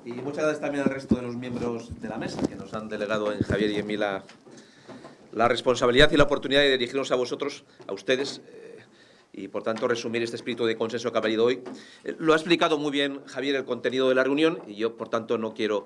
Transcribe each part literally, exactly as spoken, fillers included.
Y muchas gracias también al resto de los miembros de la mesa que nos han delegado en Javier y en mí la, la responsabilidad y la oportunidad de dirigirnos a vosotros, a ustedes, eh, y por tanto resumir este espíritu de consenso que ha venido hoy. Eh, lo ha explicado muy bien Javier el contenido de la reunión y yo por tanto no quiero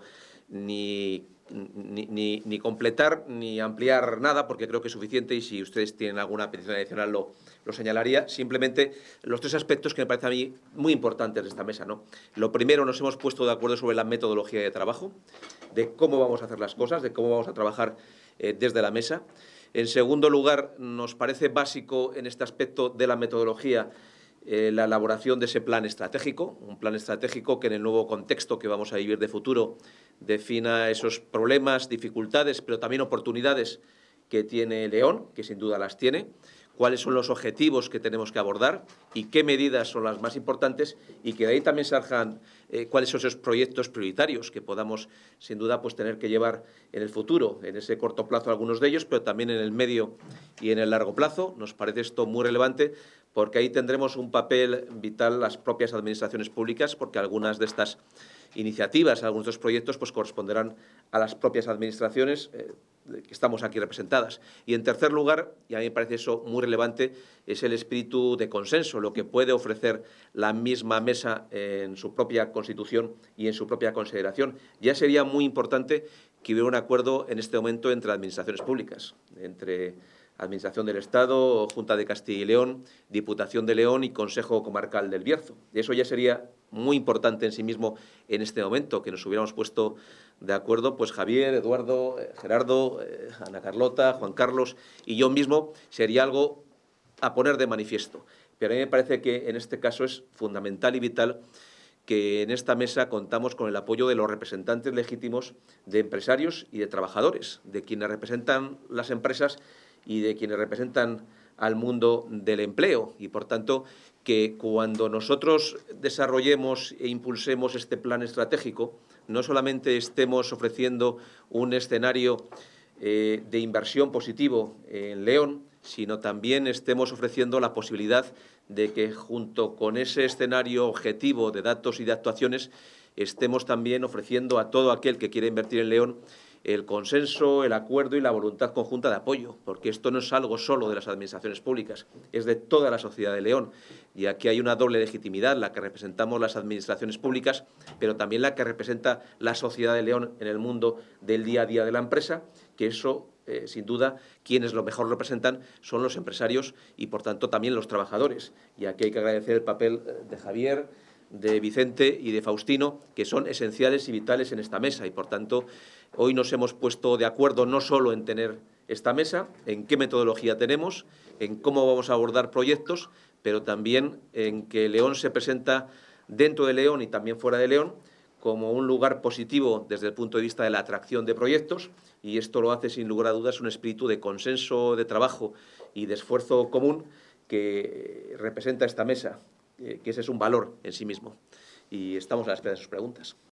ni Ni, ni, ni completar ni ampliar nada, porque creo que es suficiente y si ustedes tienen alguna petición adicional lo, lo señalaría. Simplemente los tres aspectos que me parecen a mí muy importantes de esta mesa, ¿no? Lo primero, nos hemos puesto de acuerdo sobre la metodología de trabajo, de cómo vamos a hacer las cosas, de cómo vamos a trabajar eh, desde la mesa. En segundo lugar, nos parece básico en este aspecto de la metodología Eh, la elaboración de ese plan estratégico, un plan estratégico que en el nuevo contexto que vamos a vivir de futuro defina esos problemas, dificultades, pero también oportunidades que tiene León, que sin duda las tiene, cuáles son los objetivos que tenemos que abordar y qué medidas son las más importantes y que de ahí también salgan eh, cuáles son esos proyectos prioritarios que podamos, sin duda, pues tener que llevar en el futuro, en ese corto plazo algunos de ellos, pero también en el medio y en el largo plazo. Nos parece esto muy relevante porque ahí tendremos un papel vital las propias administraciones públicas, porque algunas de estas iniciativas, algunos de estos proyectos, pues corresponderán a las propias administraciones eh, que estamos aquí representadas. Y en tercer lugar, y a mí me parece eso muy relevante, es el espíritu de consenso, lo que puede ofrecer la misma mesa en su propia Constitución y en su propia consideración. Ya sería muy importante que hubiera un acuerdo en este momento entre administraciones públicas, entre Administración del Estado, Junta de Castilla y León, Diputación de León y Consejo Comarcal del Bierzo. Eso ya sería muy importante en sí mismo en este momento, que nos hubiéramos puesto de acuerdo, pues Javier, Eduardo, eh, Gerardo, eh, Ana Carlota, Juan Carlos y yo mismo, sería algo a poner de manifiesto. Pero a mí me parece que en este caso es fundamental y vital que en esta mesa contamos con el apoyo de los representantes legítimos de empresarios y de trabajadores, de quienes representan las empresas y de quienes representan al mundo del empleo. Y, por tanto, que cuando nosotros desarrollemos e impulsemos este plan estratégico, no solamente estemos ofreciendo un escenario eh, de inversión positivo en León, sino también estemos ofreciendo la posibilidad de que, junto con ese escenario objetivo de datos y de actuaciones, estemos también ofreciendo a todo aquel que quiera invertir en León el consenso, el acuerdo y la voluntad conjunta de apoyo, porque esto no es algo solo de las administraciones públicas, es de toda la sociedad de León. Y aquí hay una doble legitimidad, la que representamos las administraciones públicas, pero también la que representa la sociedad de León en el mundo del día a día de la empresa, que eso, eh, sin duda, quienes lo mejor representan son los empresarios y, por tanto, también los trabajadores. Y aquí hay que agradecer el papel de Javier, de Vicente y de Faustino, que son esenciales y vitales en esta mesa. Y, por tanto, hoy nos hemos puesto de acuerdo no solo en tener esta mesa, en qué metodología tenemos, en cómo vamos a abordar proyectos, pero también en que León se presenta dentro de León y también fuera de León como un lugar positivo desde el punto de vista de la atracción de proyectos, y esto lo hace, sin lugar a dudas, un espíritu de consenso, de trabajo y de esfuerzo común que representa esta mesa, que ese es un valor en sí mismo. Y estamos a la espera de sus preguntas.